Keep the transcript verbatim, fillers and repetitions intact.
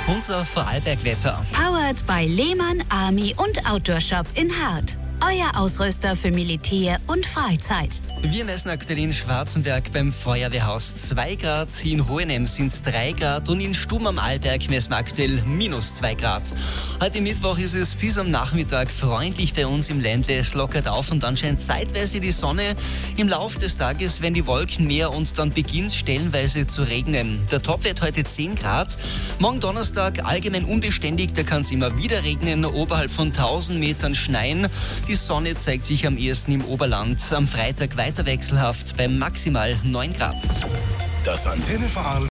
Unser Vorarlberg-Wetter. Powered by Lehmann, Army und Outdoor Shop in Hart. Euer Ausrüster für Militär und Freizeit. Wir messen aktuell in Schwarzenberg beim Feuerwehrhaus zwei Grad, in Hohenems sind es drei Grad und in Stumm am Arlberg messen wir aktuell minus zwei Grad. Heute Mittwoch ist es bis am Nachmittag freundlich bei uns im Ländle. Es lockert auf und dann scheint zeitweise die Sonne. Im Laufe des Tages werden die Wolken mehr und dann beginnt es stellenweise zu regnen. Der Topwert heute zehn Grad. Morgen Donnerstag allgemein unbeständig, da kann es immer wieder regnen, oberhalb von tausend Metern schneien. Die Sonne zeigt sich am ehesten im Oberland. Am Freitag weiter wechselhaft bei maximal neun Grad. Das Antenne Vorarlberg